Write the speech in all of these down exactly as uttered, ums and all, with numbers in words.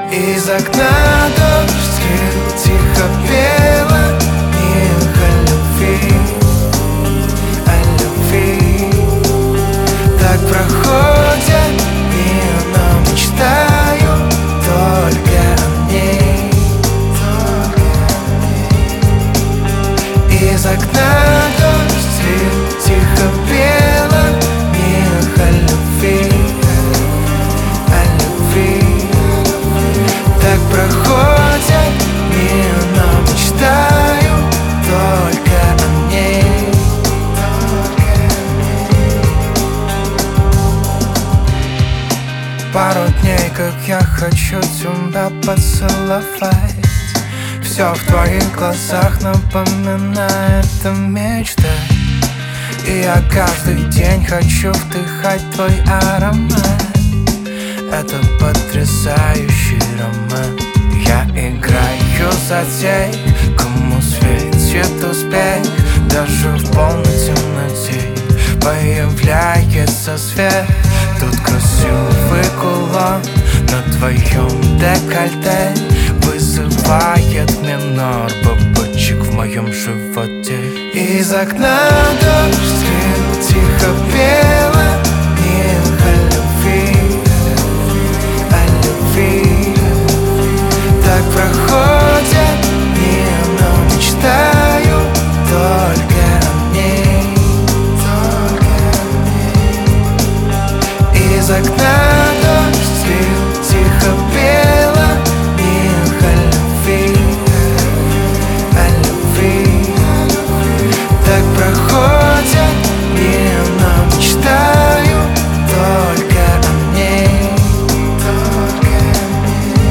Из окна дождь лил, тихо пела их о любви, о любви. Так проходят дни, но мечтаю только о ней, только о ней. Из окна дождь лил, тихо пела их о любви, о любви. Так проходят дни, но мечтаю только о ней, только о ней. Пару дней, как я хочу тебя поцеловать. Все в твоих глазах напоминает о мечтах. И я каждый день хочу вдыхать твой аромат. Это потрясающий роман. Я играю за тех, кому светит успех. Даже в полной темноте появляется свет. Тут красивый кулон на твоем декольте вызывает минор бабочек в моем животе. Из окна дождь лил, тихо пела их о любви, о любви. Так проходят дни, но мечтаю только о ней, только о ней. Из окна дождь лил, тихо пела их о любви, о любви. Так проходят дни, но мечтаю только о ней, только о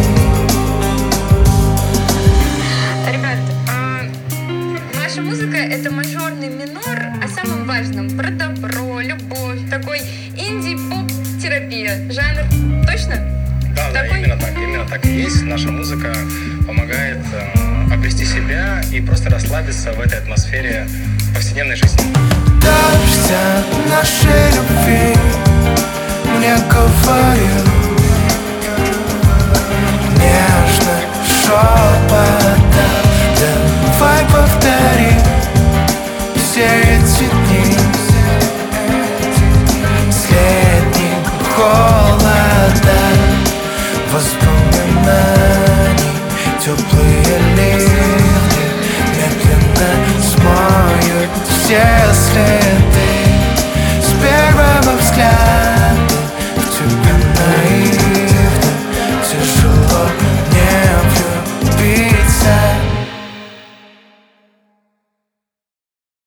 ней. Ребят, а, ваша музыка — это мажорный минор о самом важном, про добро, любовь, такой инди-поп-терапия. Жанр точно? Да, да, Такой? именно так, именно так и есть. Наша музыка помогает э, обрести себя и просто расслабиться в этой атмосфере повседневной жизни. Дождь от нашей любви.